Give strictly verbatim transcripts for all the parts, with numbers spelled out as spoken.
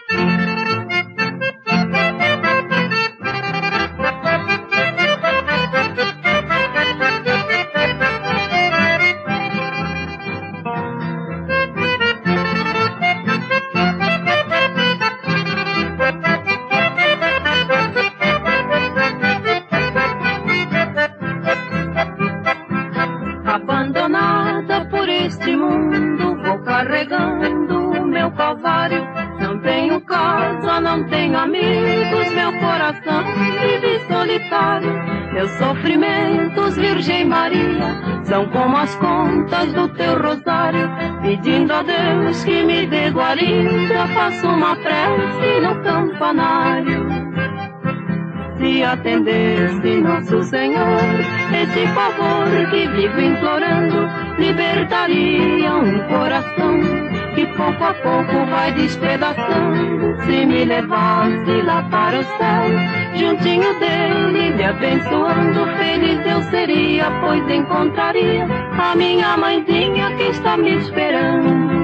Abandonada por este mundo, vou carregando o meu calvário. Não tenho casa, não tenho amigos, meu coração vive solitário. Meus sofrimentos, Virgem Maria, são como as contas do teu rosário. Pedindo a Deus que me dê guarida, faço uma prece no campanário. Se atendesse Nosso Senhor esse favor que vivo implorando, libertaria um coração que pouco a pouco vai despedaçando. Se me levasse lá para o céu, juntinho dele, me abençoando, feliz eu seria, pois encontraria a minha mãezinha que está me esperando.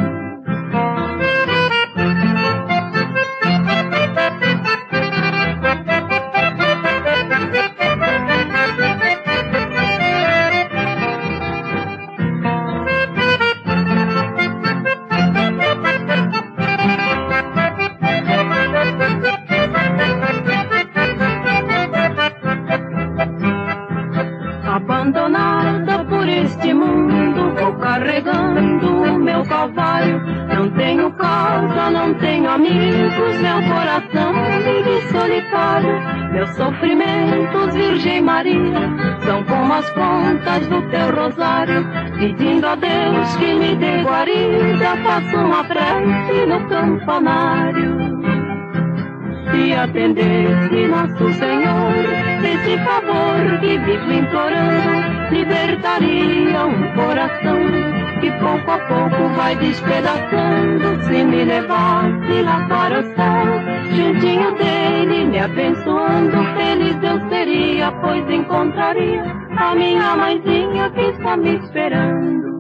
Abandonada por este mundo, vou carregando o meu calvário. Não tenho casa, não tenho amigos, meu coração vive solitário. Meus sofrimentos, Virgem Maria, são como as contas do teu rosário. Pedindo a Deus que me dê guarida, faço uma prece no campanário. Se atendesse Nosso Senhor esse favor que vivo implorando, libertaria um coração que pouco a pouco vai despedaçando. Se me levasse lá para o céu, juntinho dele, me abençoando, feliz eu seria, pois encontraria a minha mãezinha que está me esperando.